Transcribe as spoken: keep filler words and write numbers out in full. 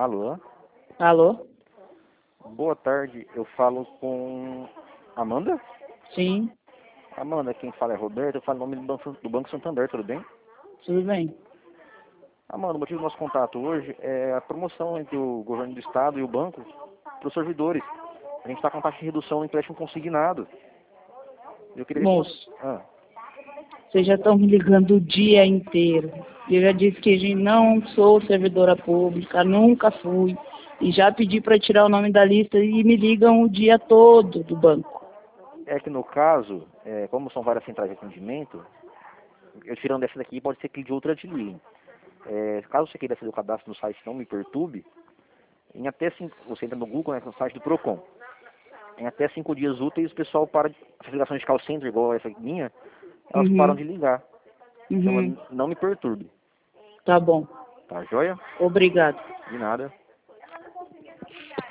Alô? Alô? Boa tarde, eu falo com Amanda? Sim, Amanda, quem fala é Roberto, eu falo em nome do Banco, do Banco Santander, tudo bem? tudo bem. Amanda, o motivo do nosso contato hoje é a promoção entre o governo do estado e o banco para os servidores. A gente está com taxa de redução no empréstimo consignado. Eu queria ver com você. Moço, Ah, vocês já estão me ligando o dia inteiro. Eu já disse que a gente não sou servidora pública, nunca fui. E já pedi para tirar o nome da lista e me ligam o dia todo do banco. é que no caso, é, como são várias centrais de atendimento, eu tirando dessa daqui, pode ser que de outra te liguem. É, caso você queira fazer o cadastro no site Não Me Perturbe, em até cinco, você entra no Google, né, no site do Procon. Em até cinco dias úteis, o pessoal para de, as ligações de call center, igual essa minha, elas param Uhum, de ligar. uhum. Chama Não Me Perturbe. Tá bom. Tá joia? Obrigado. De nada.